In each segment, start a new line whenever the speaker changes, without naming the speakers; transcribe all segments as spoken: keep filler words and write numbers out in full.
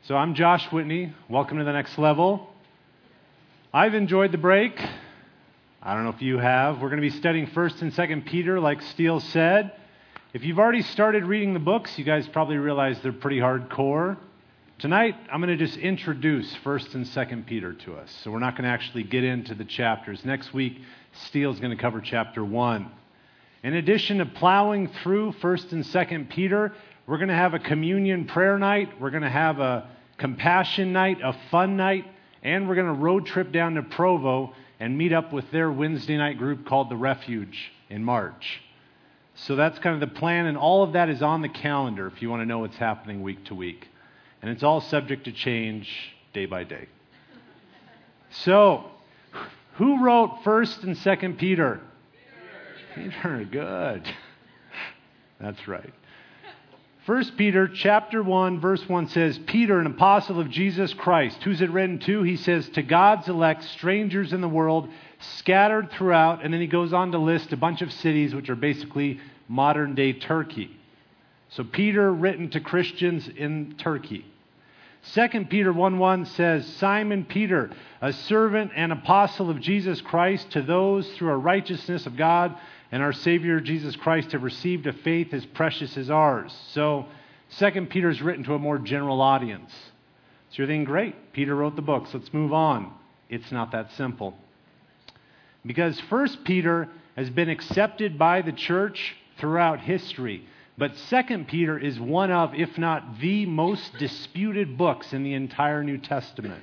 So I'm Josh Whitney. Welcome to the next level. I've enjoyed the break. I don't know if you have. We're going to be studying First and Second Peter, like Steele said. If you've already started reading the books, you guys probably realize they're pretty hardcore. Tonight, I'm going to just introduce First and Second Peter to us. So we're not going to actually get into the chapters. Next week, Steele's going to cover chapter one. In addition to plowing through First and Second Peter, we're going to have a communion prayer night. We're going to have a compassion night, a fun night, and we're going to road trip down to Provo and meet up with their Wednesday night group called The Refuge in March. So that's kind of the plan, and all of that is on the calendar if you want to know what's happening week to week. And it's all subject to change day by day. So, who wrote First and Second Peter? Peter. Peter, good. That's right. First Peter chapter one, verse one says, Peter, an apostle of Jesus Christ. Who's it written to? He says, to God's elect, strangers in the world, scattered throughout. And then he goes on to list a bunch of cities, which are basically modern-day Turkey. So Peter, written to Christians in Turkey. Second Peter one one says, Simon Peter, a servant and apostle of Jesus Christ, to those through a righteousness of God and our Savior Jesus Christ have received a faith as precious as ours. So Second Peter is written to a more general audience. So you're thinking, great, Peter wrote the books. Let's move on. It's not that simple. Because First Peter has been accepted by the church throughout history. But Second Peter is one of, if not the most disputed books in the entire New Testament.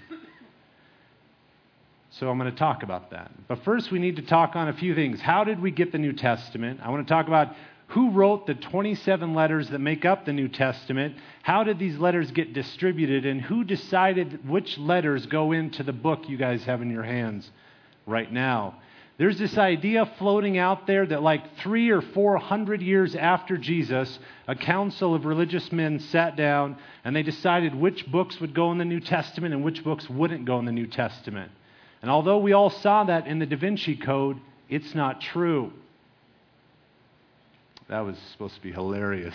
So I'm going to talk about that. But first we need to talk on a few things. How did we get the New Testament? I want to talk about who wrote the twenty-seven letters that make up the New Testament. How did these letters get distributed? And who decided which letters go into the book you guys have in your hands right now? There's this idea floating out there that like three or four hundred years after Jesus, a council of religious men sat down and they decided which books would go in the New Testament and which books wouldn't go in the New Testament. And although we all saw that in the Da Vinci Code, it's not true. That was supposed to be hilarious.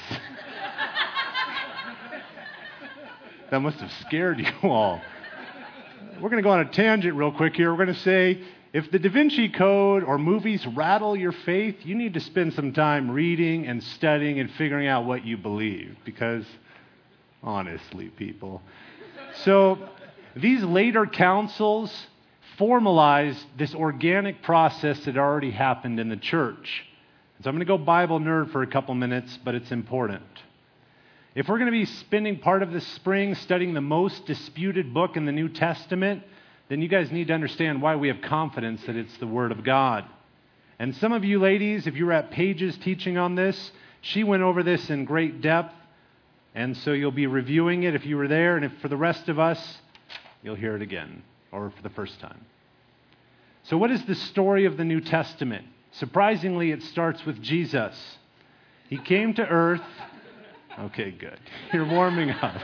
That must have scared you all. We're going to go on a tangent real quick here. We're going to say, if the Da Vinci Code or movies rattle your faith, you need to spend some time reading and studying and figuring out what you believe. Because, honestly, people. So, these later councils formalized this organic process that already happened in the church. So I'm going to go Bible nerd for a couple minutes, but it's important. If we're going to be spending part of this spring studying the most disputed book in the New Testament, then you guys need to understand why we have confidence that it's the Word of God. And some of you ladies, if you were at Paige's teaching on this, she went over this in great depth, and so you'll be reviewing it if you were there, and if for the rest of us, you'll hear it again, or for the first time. So what is the story of the New Testament? Surprisingly, it starts with Jesus. He came to earth. Okay, good. You're warming up.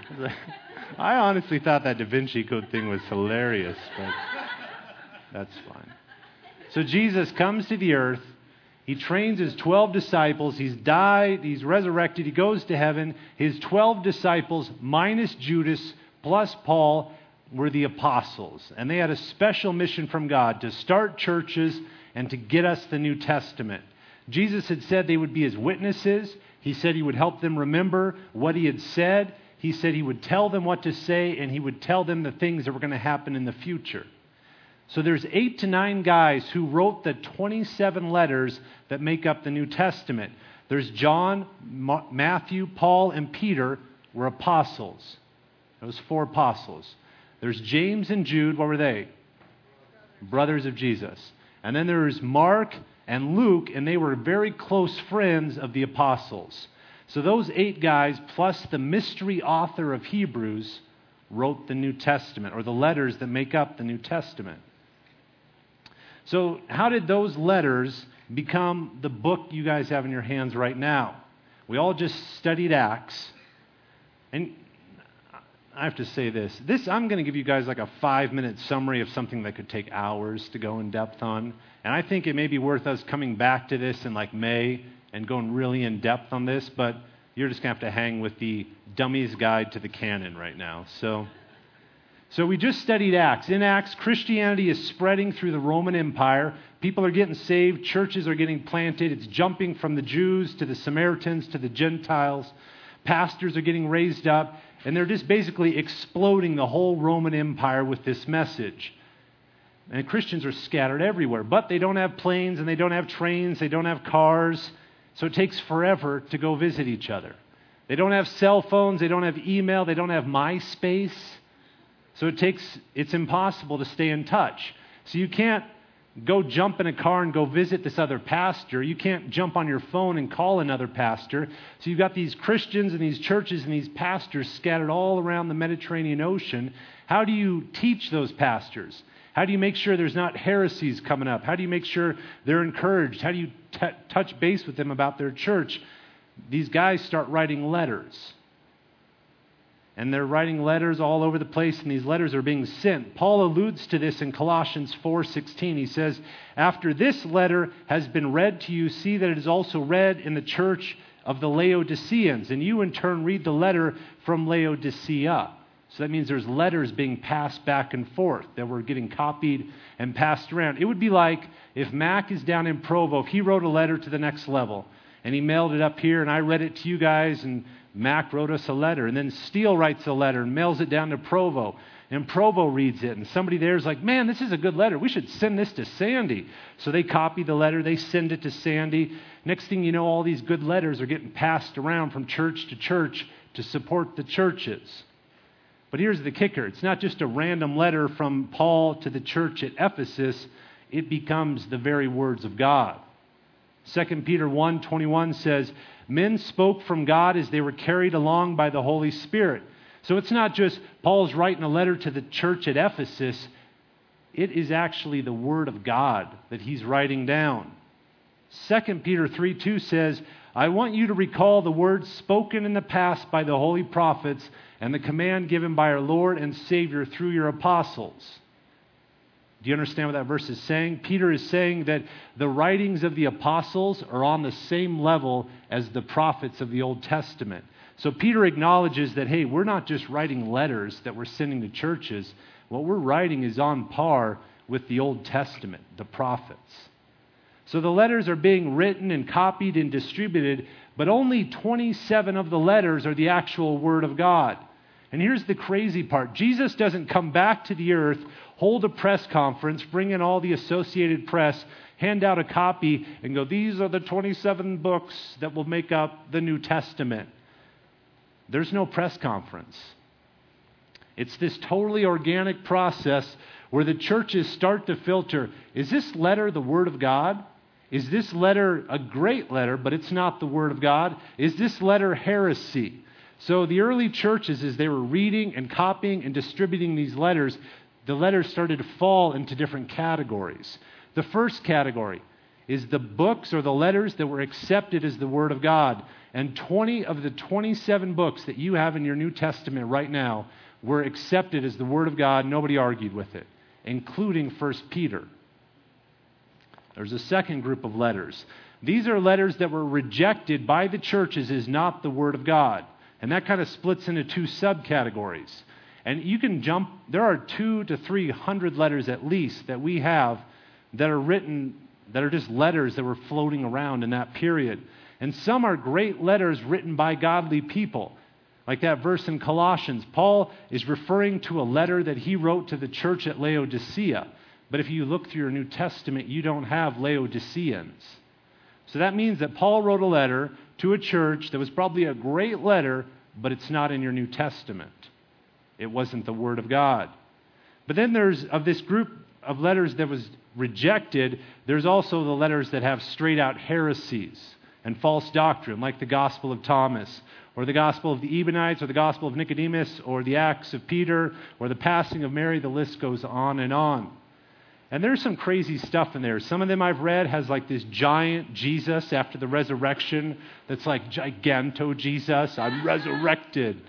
I honestly thought that Da Vinci Code thing was hilarious, but that's fine. So Jesus comes to the earth. He trains his twelve disciples. He's died. He's resurrected. He goes to heaven. His twelve disciples, minus Judas, plus Paul, were the apostles. And they had a special mission from God to start churches and to get us the New Testament. Jesus had said they would be his witnesses. He said he would help them remember what he had said. He said he would tell them what to say, and he would tell them the things that were going to happen in the future. So there's eight to nine guys who wrote the twenty-seven letters that make up the New Testament. There's John, Ma- Matthew, Paul, and Peter were apostles. Those four apostles. There's James and Jude. What were they? Brothers of Jesus. And then there's Mark and Luke, and they were very close friends of the apostles. So those eight guys, plus the mystery author of Hebrews, wrote the New Testament, or the letters that make up the New Testament. So how did those letters become the book you guys have in your hands right now? We all just studied Acts. And I have to say this. This, I'm going to give you guys like a five-minute summary of something that could take hours to go in depth on. And I think it may be worth us coming back to this in like May and going really in depth on this. But you're just going to have to hang with the Dummy's Guide to the Canon right now. So, so we just studied Acts. In Acts, Christianity is spreading through the Roman Empire. People are getting saved. Churches are getting planted. It's jumping from the Jews to the Samaritans to the Gentiles. Pastors are getting raised up. And they're just basically exploding the whole Roman Empire with this message. And Christians are scattered everywhere. But they don't have planes and they don't have trains. They don't have cars. So it takes forever to go visit each other. They don't have cell phones. They don't have email. They don't have MySpace. So it takes, it's impossible to stay in touch. So you can't go jump in a car and go visit this other pastor. You can't jump on your phone and call another pastor. So you've got these Christians and these churches and these pastors scattered all around the Mediterranean Ocean. How do you teach those pastors? How do you make sure there's not heresies coming up? How do you make sure they're encouraged? How do you t- touch base with them about their church? These guys start writing letters. And they're writing letters all over the place, and these letters are being sent. Paul alludes to this in Colossians four sixteen. He says, after this letter has been read to you, see that it is also read in the church of the Laodiceans. And you in turn read the letter from Laodicea. So that means there's letters being passed back and forth that were getting copied and passed around. It would be like if Mac is down in Provo, if he wrote a letter to the next level, and he mailed it up here, and I read it to you guys, and Mac wrote us a letter, and then Steele writes a letter and mails it down to Provo, and Provo reads it, and somebody there is like, man, this is a good letter. We should send this to Sandy. So they copy the letter, they send it to Sandy. Next thing you know, all these good letters are getting passed around from church to church to support the churches. But here's the kicker. It's not just a random letter from Paul to the church at Ephesus. It becomes the very words of God. Second Peter one twenty-one says, men spoke from God as they were carried along by the Holy Spirit. So it's not just Paul's writing a letter to the church at Ephesus. It is actually the Word of God that he's writing down. Second Peter three two says, I want you to recall the words spoken in the past by the holy prophets and the command given by our Lord and Savior through your apostles. Do you understand what that verse is saying? Peter is saying that the writings of the apostles are on the same level as the prophets of the Old Testament. So Peter acknowledges that, hey, we're not just writing letters that we're sending to churches. What we're writing is on par with the Old Testament, the prophets. So the letters are being written and copied and distributed, but only twenty-seven of the letters are the actual Word of God. And here's the crazy part. Jesus doesn't come back to the earth, hold a press conference, bring in all the Associated Press, hand out a copy, and go, these are the twenty-seven books that will make up the New Testament. There's no press conference. It's this totally organic process where the churches start to filter, is this letter the Word of God? Is this letter a great letter, but it's not the Word of God? Is this letter heresy? So the early churches, as they were reading and copying and distributing these letters, the letters started to fall into different categories. The first category is the books or the letters that were accepted as the Word of God. And twenty of the twenty-seven books that you have in your New Testament right now were accepted as the Word of God. Nobody argued with it, including First Peter. There's a second group of letters. These are letters that were rejected by the churches as not the Word of God. And that kind of splits into two subcategories. And you can jump, there are two to three hundred letters at least that we have that are written, that are just letters that were floating around in that period. And some are great letters written by godly people. Like that verse in Colossians, Paul is referring to a letter that he wrote to the church at Laodicea. But if you look through your New Testament, you don't have Laodiceans. So that means that Paul wrote a letter to a church that was probably a great letter, but it's not in your New Testament. It wasn't the Word of God. But then there's, of this group of letters that was rejected, there's also the letters that have straight out heresies and false doctrine, like the Gospel of Thomas, or the Gospel of the Ebionites, or the Gospel of Nicodemus, or the Acts of Peter, or the passing of Mary. The list goes on and on. And there's some crazy stuff in there. Some of them I've read has like this giant Jesus after the resurrection that's like giganto Jesus. I'm resurrected.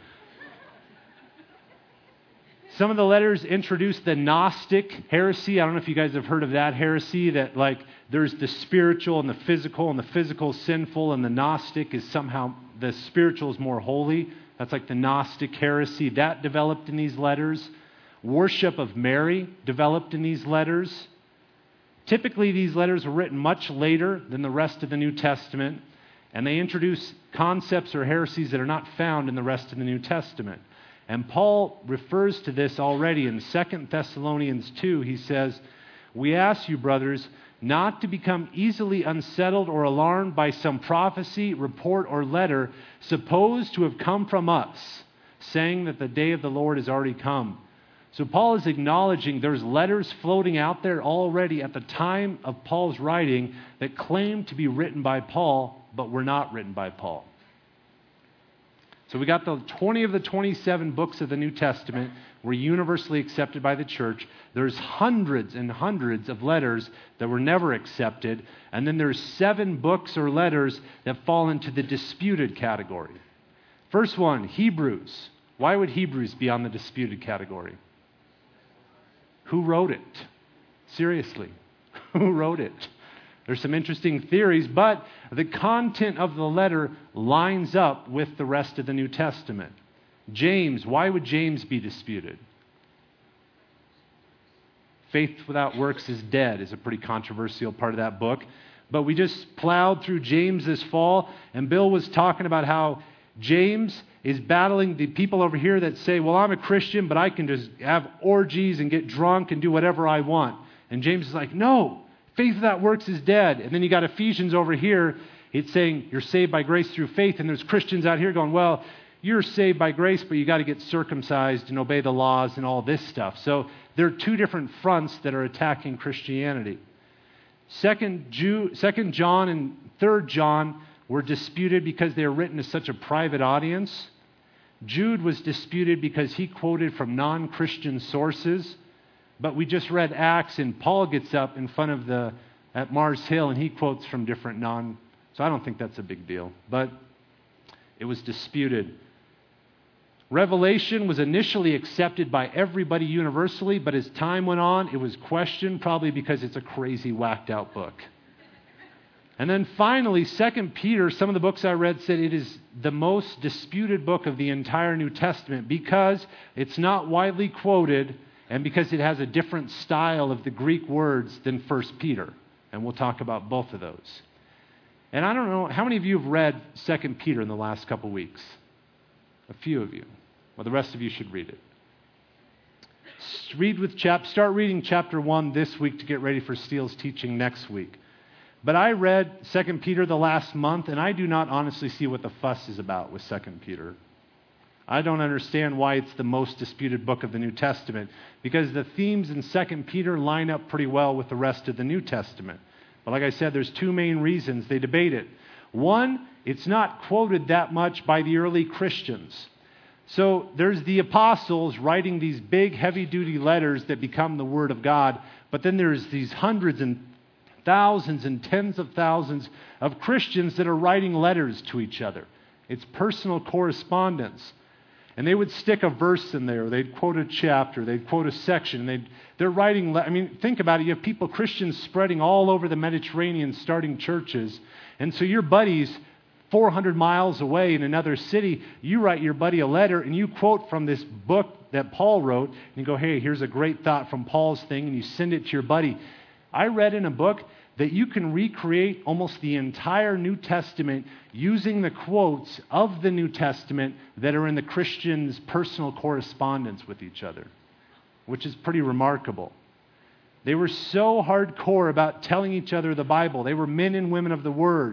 Some of the letters introduce the Gnostic heresy. I don't know if you guys have heard of that heresy, that like there's the spiritual and the physical, and the physical is sinful, and the Gnostic is somehow the spiritual is more holy. That's like the Gnostic heresy. That developed in these letters. Worship of Mary developed in these letters. Typically, these letters were written much later than the rest of the New Testament, and they introduce concepts or heresies that are not found in the rest of the New Testament. And Paul refers to this already in Second Thessalonians two. He says, "We ask you, brothers, not to become easily unsettled or alarmed by some prophecy, report, or letter supposed to have come from us, saying that the day of the Lord has already come." So Paul is acknowledging there's letters floating out there already at the time of Paul's writing that claim to be written by Paul, but were not written by Paul. So we got the twenty of the twenty-seven books of the New Testament were universally accepted by the church. There's hundreds and hundreds of letters that were never accepted. And then there's seven books or letters that fall into the disputed category. First one, Hebrews. Why would Hebrews be on the disputed category? Who wrote it? Seriously, who wrote it? There's some interesting theories, but the content of the letter lines up with the rest of the New Testament. James, why would James be disputed? Faith without works is dead is a pretty controversial part of that book. But we just plowed through James this fall, and Bill was talking about how James is battling the people over here that say, well, I'm a Christian, but I can just have orgies and get drunk and do whatever I want. And James is like, no, faith without works is dead. And then you got Ephesians over here. It's saying you're saved by grace through faith. And there's Christians out here going, well, you're saved by grace, but you got to get circumcised and obey the laws and all this stuff. So there are two different fronts that are attacking Christianity. Second, Jew, Second John and Third John were disputed because they were written to such a private audience. Jude was disputed because he quoted from non-Christian sources. But we just read Acts, and Paul gets up in front of the at Mars Hill, and he quotes from different non. So I don't think that's a big deal. But it was disputed. Revelation was initially accepted by everybody universally, but as time went on, it was questioned, probably because it's a crazy, whacked-out book. And then finally, Second Peter, some of the books I read said it is the most disputed book of the entire New Testament because it's not widely quoted and because it has a different style of the Greek words than First Peter. And we'll talk about both of those. And I don't know, how many of you have read Second Peter in the last couple weeks? A few of you. Well, the rest of you should read it. Read with chap- start reading chapter one this week to get ready for Steele's teaching next week. But I read Second Peter the last month, and I do not honestly see what the fuss is about with Second Peter. I don't understand why it's the most disputed book of the New Testament, because the themes in Second Peter line up pretty well with the rest of the New Testament. But like I said, there's two main reasons they debate it. One, it's not quoted that much by the early Christians. So there's the apostles writing these big, heavy-duty letters that become the Word of God, but then there's these hundreds and thousands and tens of thousands of Christians that are writing letters to each other. It's personal correspondence. And they would stick a verse in there. They'd quote a chapter. They'd quote a section. They'd, they're writing, I mean, think about it. You have people, Christians spreading all over the Mediterranean, starting churches. And so your buddies four hundred miles away in another city, you write your buddy a letter and you quote from this book that Paul wrote. And you go, hey, here's a great thought from Paul's thing. And you send it to your buddy. I read in a book that you can recreate almost the entire New Testament using the quotes of the New Testament that are in the Christians' personal correspondence with each other, which is pretty remarkable. They were so hardcore about telling each other the Bible. They were men and women of the Word.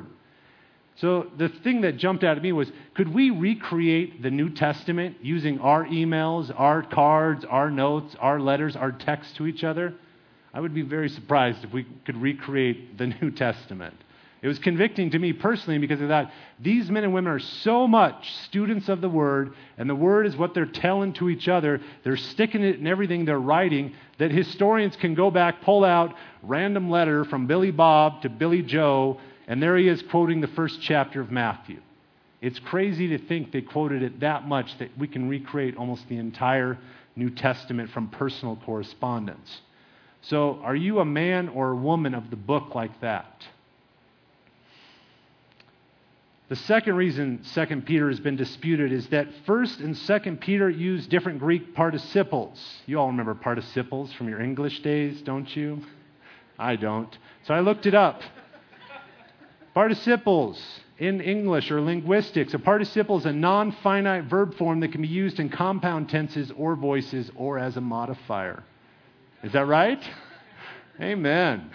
So the thing that jumped out at me was, could we recreate the New Testament using our emails, our cards, our notes, our letters, our texts to each other? I would be very surprised if we could recreate the New Testament. It was convicting to me personally because I thought, these men and women are so much students of the Word, and the Word is what they're telling to each other. They're sticking it in everything they're writing, that historians can go back, pull out random letter from Billy Bob to Billy Joe, and there he is quoting the first chapter of Matthew. It's crazy to think they quoted it that much that we can recreate almost the entire New Testament from personal correspondence. So, are you a man or a woman of the book like that? The second reason Second Peter has been disputed is that First and Second Peter use different Greek participles. You all remember participles from your English days, don't you? I don't. So I looked it up. Participles in English or linguistics, a participle is a non-finite verb form that can be used in compound tenses or voices or as a modifier. Is that right? Amen.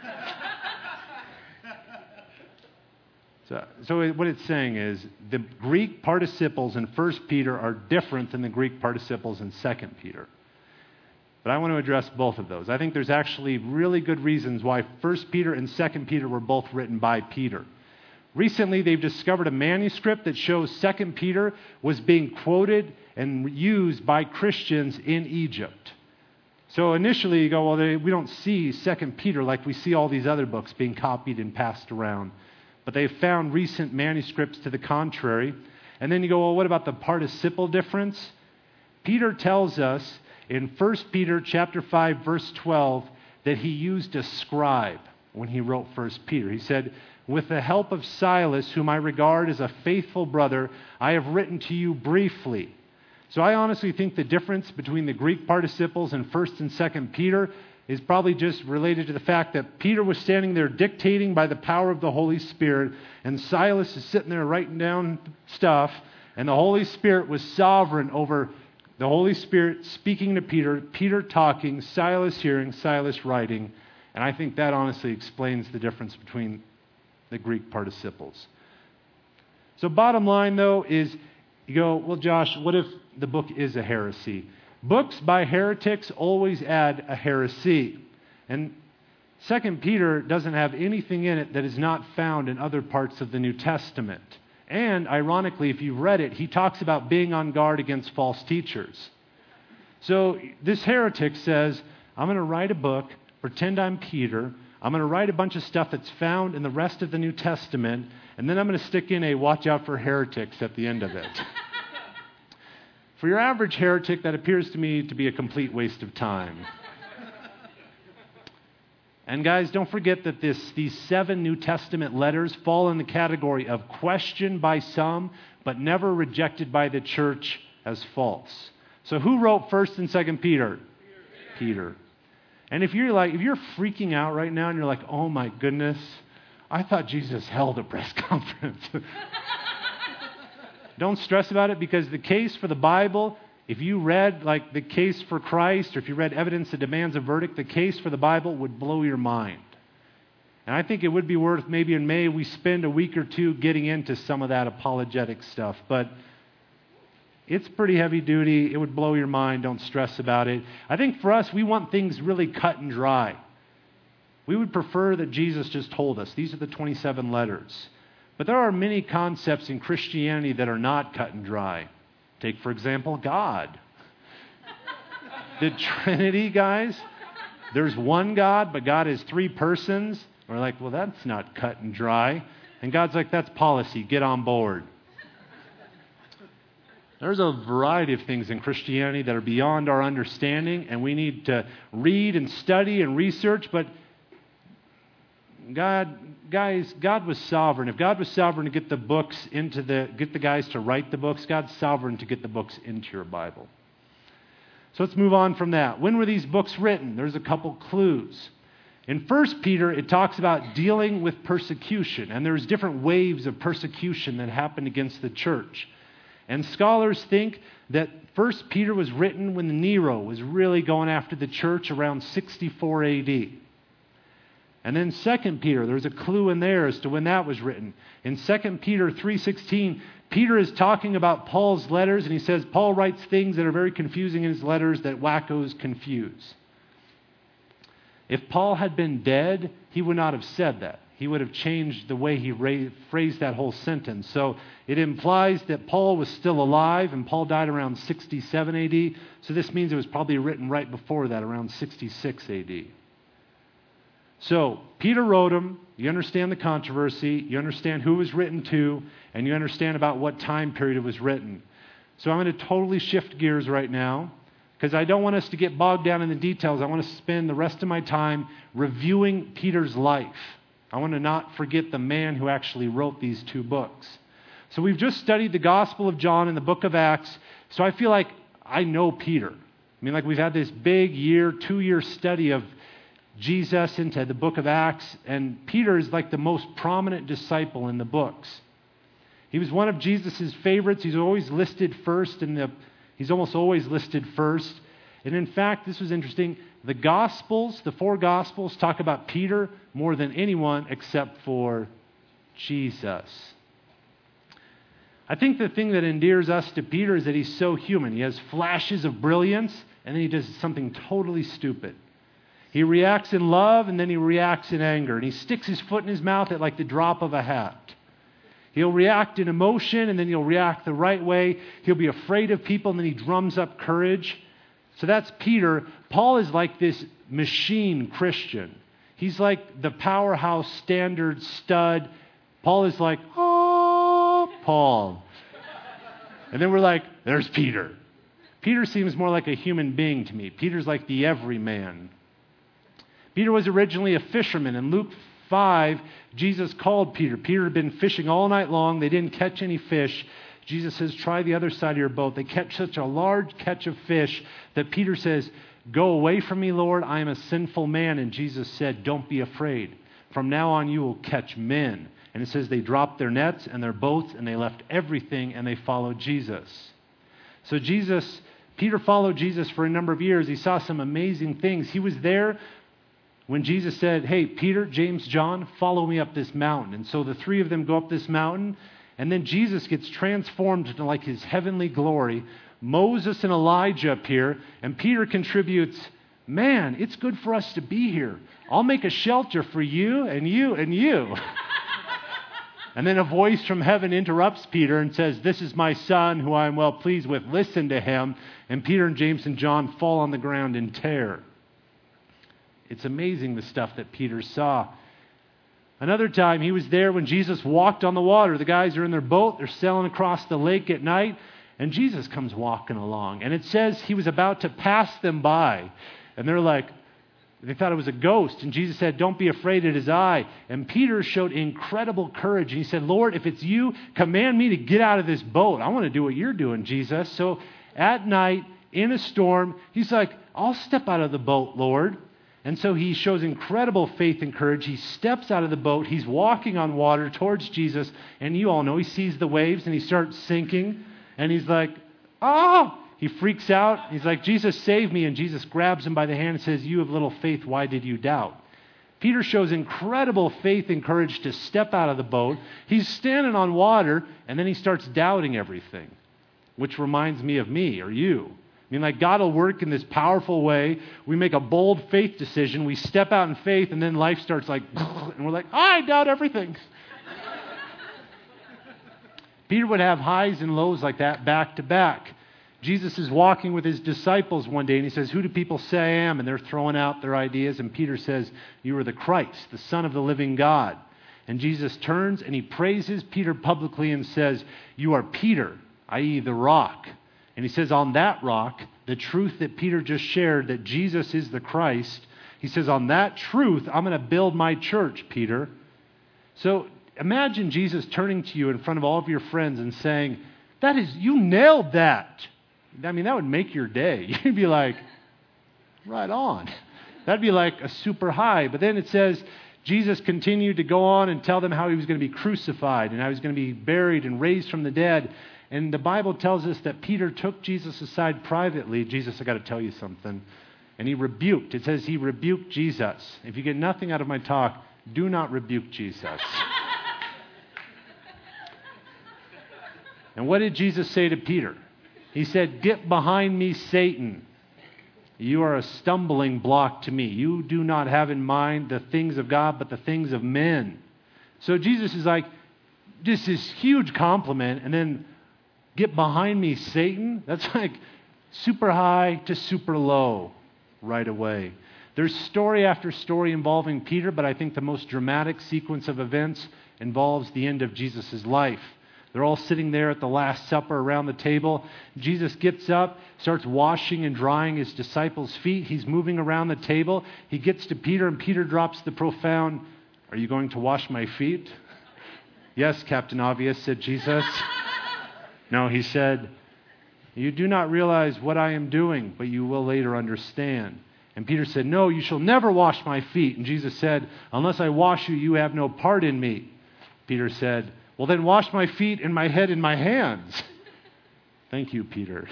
So, so what it's saying is the Greek participles in First Peter are different than the Greek participles in Second Peter. But I want to address both of those. I think there's actually really good reasons why First Peter and Second Peter were both written by Peter. Recently, they've discovered a manuscript that shows Second Peter was being quoted and used by Christians in Egypt. So initially you go, well, they, we don't see Second Peter like we see all these other books being copied and passed around. But they've found recent manuscripts to the contrary. And then you go, well, what about the participle difference? Peter tells us in First Peter chapter five, verse twelve, that he used a scribe when he wrote First Peter. He said, with the help of Silas, whom I regard as a faithful brother, I have written to you briefly. So I honestly think the difference between the Greek participles in First and Second Peter is probably just related to the fact that Peter was standing there dictating by the power of the Holy Spirit, and Silas is sitting there writing down stuff, and the Holy Spirit was sovereign over the Holy Spirit speaking to Peter, Peter talking, Silas hearing, Silas writing. And I think that honestly explains the difference between the Greek participles. So bottom line, though, is you go, well, Josh, what if the book is a heresy? Books by heretics always add a heresy. And Second Peter doesn't have anything in it that is not found in other parts of the New Testament. And ironically, if you've read it, he talks about being on guard against false teachers. So this heretic says, I'm going to write a book, pretend I'm Peter, I'm going to write a bunch of stuff that's found in the rest of the New Testament, and then I'm going to stick in a watch out for heretics at the end of it. For your average heretic, that appears to me to be a complete waste of time. And guys, don't forget that this, these seven New Testament letters fall in the category of questioned by some, but never rejected by the church as false. So who wrote First and Second Peter? Peter. Peter. And if you're like, if you're freaking out right now and you're like, oh my goodness, I thought Jesus held a press conference. Don't stress about it, because the case for the Bible, if you read like the case for Christ, or if you read Evidence That Demands a Verdict, the case for the Bible would blow your mind. And I think it would be worth maybe in May we spend a week or two getting into some of that apologetic stuff. But it's pretty heavy duty. It would blow your mind. Don't stress about it. I think for us, we want things really cut and dry. We would prefer that Jesus just told us. These are the twenty-seven letters. But there are many concepts in Christianity that are not cut and dry. Take, for example, God. The Trinity, guys. There's one God, but God is three persons. We're like, well, that's not cut and dry. And God's like, that's policy. Get on board. There's a variety of things in Christianity that are beyond our understanding, and we need to read and study and research, but God, guys, God was sovereign. If God was sovereign to get the books into the, get the guys to write the books, God's sovereign to get the books into your Bible. So let's move on from that. When were these books written? There's a couple clues. In First Peter, it talks about dealing with persecution, and there's different waves of persecution that happened against the church. And scholars think that First Peter was written when Nero was really going after the church around sixty-four A D. And then Second Peter, there's a clue in there as to when that was written. In Second Peter three sixteen, Peter is talking about Paul's letters, and he says Paul writes things that are very confusing in his letters that wackos confuse. If Paul had been dead, he would not have said that. He would have changed the way he ra- phrased that whole sentence. So it implies that Paul was still alive, and Paul died around sixty-seven A D. So this means it was probably written right before that, around sixty-six A D. So Peter wrote them. You understand the controversy. You understand who it was written to, and you understand about what time period it was written. So I'm going to totally shift gears right now, because I don't want us to get bogged down in the details. I want to spend the rest of my time reviewing Peter's life. I want to not forget the man who actually wrote these two books. So we've just studied the Gospel of John and the book of Acts, so I feel like I know Peter. I mean, like we've had this big year, two-year study of Jesus into the book of Acts, and Peter is like the most prominent disciple in the books. He was one of Jesus' favorites. He's always listed first, in the, he's almost always listed first. And in fact, this was interesting, the Gospels, the four Gospels, talk about Peter more than anyone except for Jesus. I think the thing that endears us to Peter is that he's so human. He has flashes of brilliance, and then he does something totally stupid. He reacts in love, and then he reacts in anger. And he sticks his foot in his mouth at like the drop of a hat. He'll react in emotion, and then he'll react the right way. He'll be afraid of people, and then he drums up courage. So that's Peter. Paul is like this machine Christian. He's like the powerhouse standard stud. Paul is like, oh, Paul. And then we're like, there's Peter. Peter seems more like a human being to me. Peter's like the everyman. Peter was originally a fisherman. In Luke five, Jesus called Peter. Peter had been fishing all night long. They didn't catch any fish. Jesus says, try the other side of your boat. They catch such a large catch of fish that Peter says, go away from me, Lord. I am a sinful man. And Jesus said, don't be afraid. From now on, you will catch men. And it says they dropped their nets and their boats, and they left everything, and they followed Jesus. So Jesus, Peter followed Jesus for a number of years. He saw some amazing things. He was there when Jesus said, hey, Peter, James, John, follow me up this mountain. And so the three of them go up this mountain, and then Jesus gets transformed into like his heavenly glory. Moses and Elijah appear, and Peter contributes, man, it's good for us to be here. I'll make a shelter for you and you and you. And then a voice from heaven interrupts Peter and says, this is my son who I am well pleased with. Listen to him. And Peter and James and John fall on the ground in terror. It's amazing the stuff that Peter saw. Another time, he was there when Jesus walked on the water. The guys are in their boat. They're sailing across the lake at night. And Jesus comes walking along. And it says he was about to pass them by. And they're like, they thought it was a ghost. And Jesus said, don't be afraid, it is I. And Peter showed incredible courage. And he said, Lord, if it's you, command me to get out of this boat. I want to do what you're doing, Jesus. So at night, in a storm, he's like, I'll step out of the boat, Lord. And so he shows incredible faith and courage. He steps out of the boat. He's walking on water towards Jesus. And you all know he sees the waves and he starts sinking. And he's like, oh! He freaks out. He's like, Jesus, save me. And Jesus grabs him by the hand and says, you have little faith. Why did you doubt? Peter shows incredible faith and courage to step out of the boat. He's standing on water, and then he starts doubting everything, which reminds me of me or you. I mean, like, God will work in this powerful way. We make a bold faith decision. We step out in faith, and then life starts like, and we're like, I doubt everything. Peter would have highs and lows like that back to back. Jesus is walking with his disciples one day, and he says, who do people say I am? And they're throwing out their ideas, and Peter says, you are the Christ, the Son of the living God. And Jesus turns, and he praises Peter publicly and says, you are Peter, that is the rock. And he says, on that rock, the truth that Peter just shared, that Jesus is the Christ, he says, on that truth, I'm going to build my church, Peter. So imagine Jesus turning to you in front of all of your friends and saying, that is, you nailed that. I mean, that would make your day. You'd be like, right on. That'd be like a super high. But then it says, Jesus continued to go on and tell them how he was going to be crucified and how he was going to be buried and raised from the dead. And the Bible tells us that Peter took Jesus aside privately. Jesus, I got to tell you something. And he rebuked. It says he rebuked Jesus. If you get nothing out of my talk, do not rebuke Jesus. And what did Jesus say to Peter? He said, get behind me, Satan. You are a stumbling block to me. You do not have in mind the things of God, but the things of men. So Jesus is like, this is huge compliment. And then, get behind me, Satan. That's like super high to super low right away. There's story after story involving Peter, but I think the most dramatic sequence of events involves the end of Jesus' life. They're all sitting there at the Last Supper around the table. Jesus gets up, starts washing and drying his disciples' feet. He's moving around the table. He gets to Peter, and Peter drops the profound, are you going to wash my feet? Yes, Captain Obvious, said Jesus. No, he said, you do not realize what I am doing, but you will later understand. And Peter said, no, you shall never wash my feet. And Jesus said, unless I wash you, you have no part in me. Peter said, well, then wash my feet and my head and my hands. Thank you, Peter.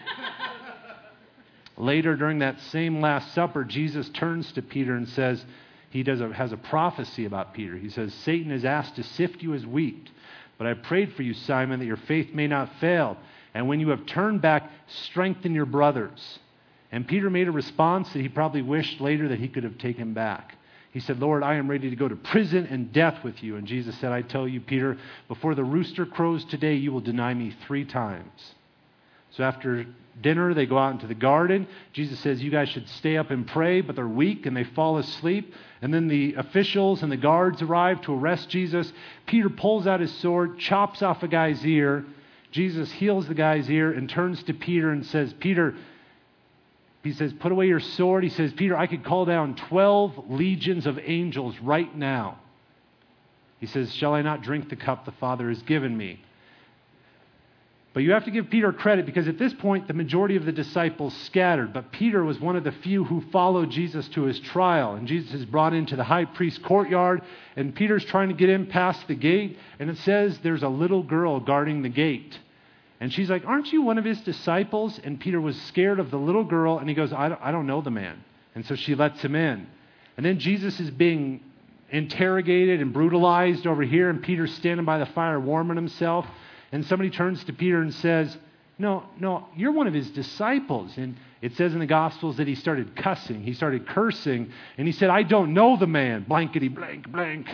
Later, during that same Last Supper, Jesus turns to Peter and says, he does a, has a prophecy about Peter. He says, Satan has asked to sift you as wheat, but I prayed for you, Simon, that your faith may not fail. And when you have turned back, strengthen your brothers. And Peter made a response that he probably wished later that he could have taken back. He said, Lord, I am ready to go to prison and death with you. And Jesus said, I tell you, Peter, before the rooster crows today, you will deny me three times. So after dinner, they go out into the garden. Jesus says, you guys should stay up and pray, but they're weak and they fall asleep. And then the officials and the guards arrive to arrest Jesus. Peter pulls out his sword, chops off a guy's ear. Jesus heals the guy's ear and turns to Peter and says, Peter, he says, put away your sword. He says, Peter, I could call down twelve legions of angels right now. He says, shall I not drink the cup the Father has given me? But you have to give Peter credit because at this point, the majority of the disciples scattered. But Peter was one of the few who followed Jesus to his trial. And Jesus is brought into the high priest's courtyard. And Peter's trying to get in past the gate. And it says there's a little girl guarding the gate. And she's like, aren't you one of his disciples? And Peter was scared of the little girl. And he goes, I don't, I don't know the man. And so she lets him in. And then Jesus is being interrogated and brutalized over here. And Peter's standing by the fire warming himself. And somebody turns to Peter and says, no, no, you're one of his disciples. And it says in the Gospels that he started cussing. He started cursing. And he said, I don't know the man. Blankety blank blank.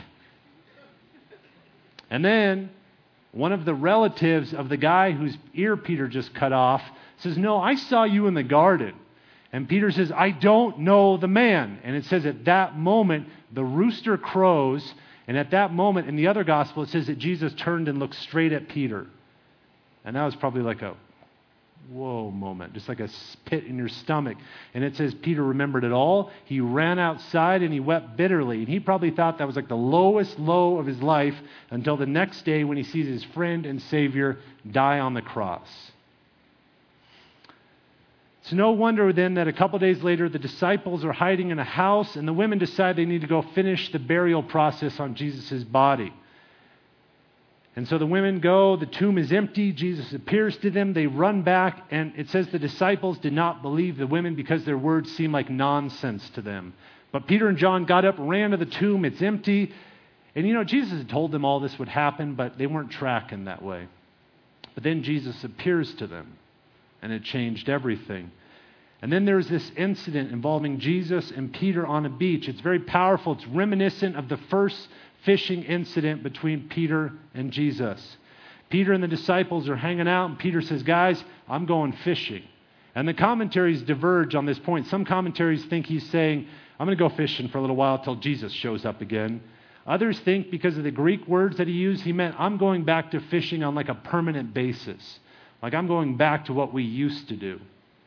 And then one of the relatives of the guy whose ear Peter just cut off says, no, I saw you in the garden. And Peter says, I don't know the man. And it says at that moment, the rooster crows. And at that moment, in the other gospel, it says that Jesus turned and looked straight at Peter. And that was probably like a whoa moment, just like a pit in your stomach. And it says Peter remembered it all. He ran outside and he wept bitterly. And he probably thought that was like the lowest low of his life until the next day when he sees his friend and Savior die on the cross. It's no wonder then that a couple days later the disciples are hiding in a house and the women decide they need to go finish the burial process on Jesus' body. And so the women go, the tomb is empty, Jesus appears to them, they run back, and it says the disciples did not believe the women because their words seemed like nonsense to them. But Peter and John got up, ran to the tomb, it's empty. And you know, Jesus had told them all this would happen, but they weren't tracking that way. But then Jesus appears to them. And it changed everything. And then there's this incident involving Jesus and Peter on a beach. It's very powerful. It's reminiscent of the first fishing incident between Peter and Jesus. Peter and the disciples are hanging out, and Peter says, guys, I'm going fishing. And the commentaries diverge on this point. Some commentaries think he's saying, I'm going to go fishing for a little while until Jesus shows up again. Others think because of the Greek words that he used, he meant, I'm going back to fishing on like a permanent basis. Like I'm going back to what we used to do.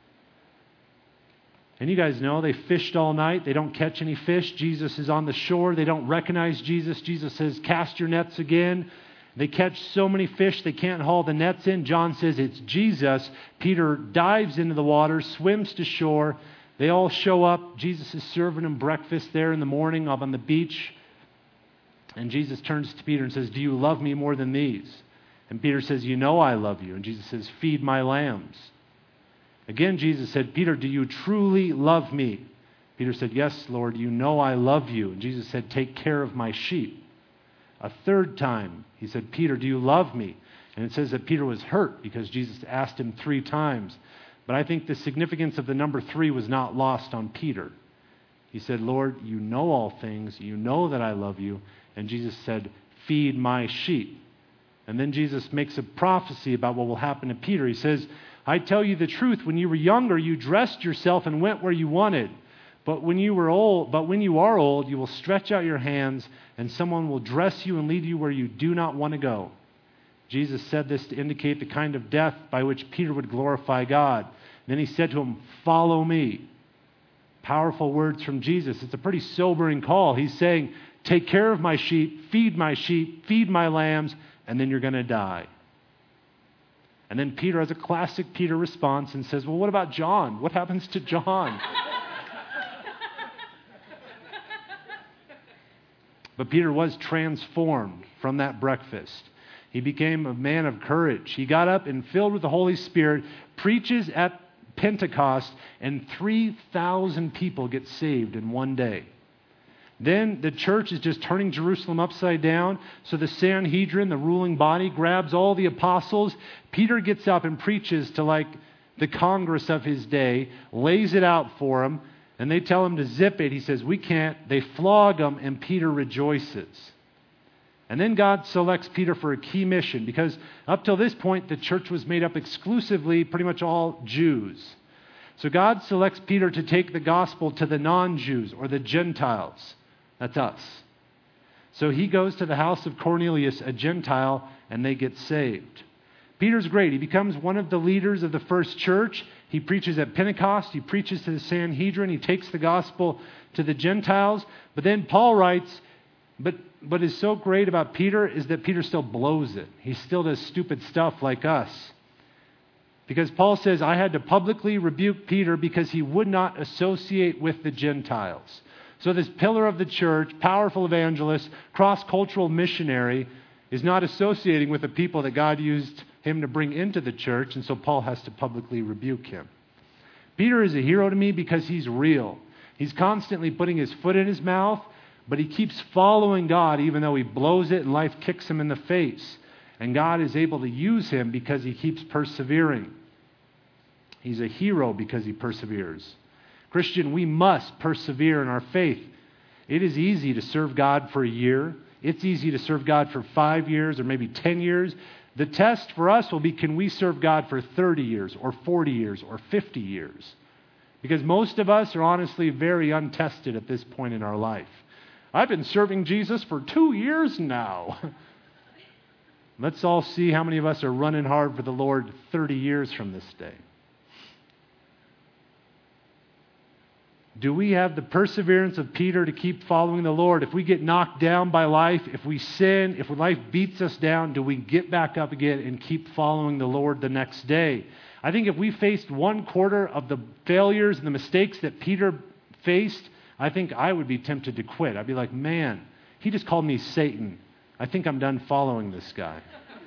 And you guys know they fished all night. They don't catch any fish. Jesus is on the shore. They don't recognize Jesus. Jesus says, cast your nets again. They catch so many fish they can't haul the nets in. John says it's Jesus. Peter dives into the water, swims to shore. They all show up. Jesus is serving them breakfast there in the morning up on the beach. And Jesus turns to Peter and says, do you love me more than these? And Peter says, you know I love you. And Jesus says, feed my lambs. Again, Jesus said, Peter, do you truly love me? Peter said, yes, Lord, you know I love you. And Jesus said, take care of my sheep. A third time, he said, Peter, do you love me? And it says that Peter was hurt because Jesus asked him three times. But I think the significance of the number three was not lost on Peter. He said, Lord, you know all things. You know that I love you. And Jesus said, feed my sheep. And then Jesus makes a prophecy about what will happen to Peter. He says, I tell you the truth, when you were younger, you dressed yourself and went where you wanted. But when you were old, but when you are old, you will stretch out your hands and someone will dress you and lead you where you do not want to go. Jesus said this to indicate the kind of death by which Peter would glorify God. And then he said to him, follow me. Powerful words from Jesus. It's a pretty sobering call. He's saying, take care of my sheep, feed my sheep, feed my lambs, and then you're going to die. And then Peter has a classic Peter response and says, well, what about John? What happens to John? But Peter was transformed from that breakfast. He became a man of courage. He got up and, filled with the Holy Spirit, preaches at Pentecost, and three thousand people get saved in one day. Then the church is just turning Jerusalem upside down. So the Sanhedrin, the ruling body, grabs all the apostles. Peter gets up and preaches to like the Congress of his day, lays it out for them, and they tell him to zip it. He says, we can't. They flog him, and Peter rejoices. And then God selects Peter for a key mission, because up till this point, the church was made up exclusively, pretty much all Jews. So God selects Peter to take the gospel to the non-Jews or the Gentiles. That's us. So he goes to the house of Cornelius, a Gentile, and they get saved. Peter's great. He becomes one of the leaders of the first church. He preaches at Pentecost. He preaches to the Sanhedrin. He takes the gospel to the Gentiles. But then Paul writes, but what is so great about Peter is that Peter still blows it. He still does stupid stuff like us. Because Paul says, I had to publicly rebuke Peter because he would not associate with the Gentiles. So this pillar of the church, powerful evangelist, cross-cultural missionary, is not associating with the people that God used him to bring into the church, and so Paul has to publicly rebuke him. Peter is a hero to me because he's real. He's constantly putting his foot in his mouth, but he keeps following God even though he blows it and life kicks him in the face. And God is able to use him because he keeps persevering. He's a hero because he perseveres. Christian, we must persevere in our faith. It is easy to serve God for a year. It's easy to serve God for five years or maybe ten years. The test for us will be, can we serve God for thirty years or forty years or fifty years? Because most of us are honestly very untested at this point in our life. I've been serving Jesus for two years now. Let's all see how many of us are running hard for the Lord thirty years from this day. Do we have the perseverance of Peter to keep following the Lord? If we get knocked down by life, if we sin, if life beats us down, do we get back up again and keep following the Lord the next day? I think if we faced one quarter of the failures and the mistakes that Peter faced, I think I would be tempted to quit. I'd be like, man, he just called me Satan. I think I'm done following this guy.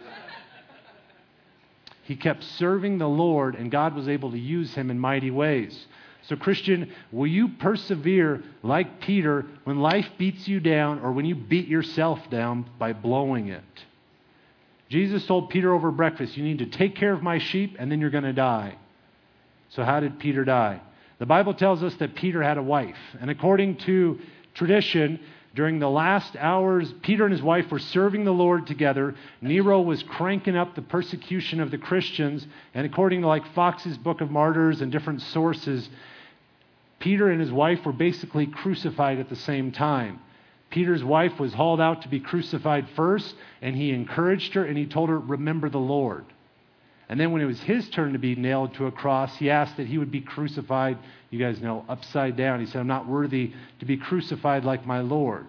He kept serving the Lord, and God was able to use him in mighty ways. So Christian, will you persevere like Peter when life beats you down or when you beat yourself down by blowing it? Jesus told Peter over breakfast, you need to take care of my sheep and then you're going to die. So how did Peter die? The Bible tells us that Peter had a wife. And according to tradition, during the last hours, Peter and his wife were serving the Lord together. Nero was cranking up the persecution of the Christians. And according to like Fox's Book of Martyrs and different sources, Peter and his wife were basically crucified at the same time. Peter's wife was hauled out to be crucified first, and he encouraged her and he told her, remember the Lord. And then when it was his turn to be nailed to a cross, he asked that he would be crucified, you guys know, upside down. He said, I'm not worthy to be crucified like my Lord.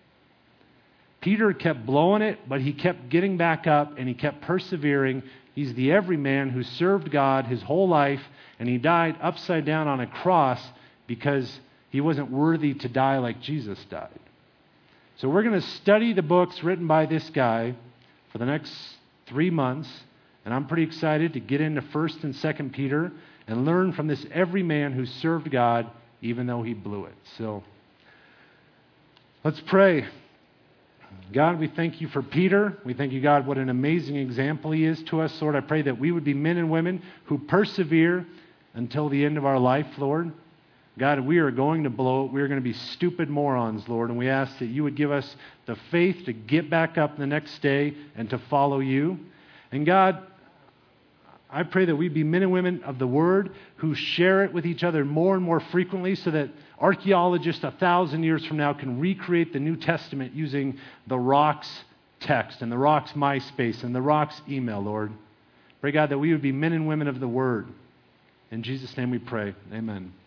Peter kept blowing it, but he kept getting back up and he kept persevering. He's the everyman who served God his whole life, and he died upside down on a cross because he wasn't worthy to die like Jesus died. So we're going to study the books written by this guy for the next three months. And I'm pretty excited to get into First and Second Peter and learn from this every man who served God even though he blew it. So let's pray. God, we thank you for Peter. We thank you, God, what an amazing example he is to us. Lord, I pray that we would be men and women who persevere until the end of our life, Lord. God, we are going to blow it. We are going to be stupid morons, Lord. And we ask that you would give us the faith to get back up the next day and to follow you. And God, I pray that we be men and women of the Word who share it with each other more and more frequently so that archaeologists a thousand years from now can recreate the New Testament using the Rocks text and the Rocks MySpace and the Rocks email, Lord. Pray, God, that we would be men and women of the Word. In Jesus' name we pray. Amen.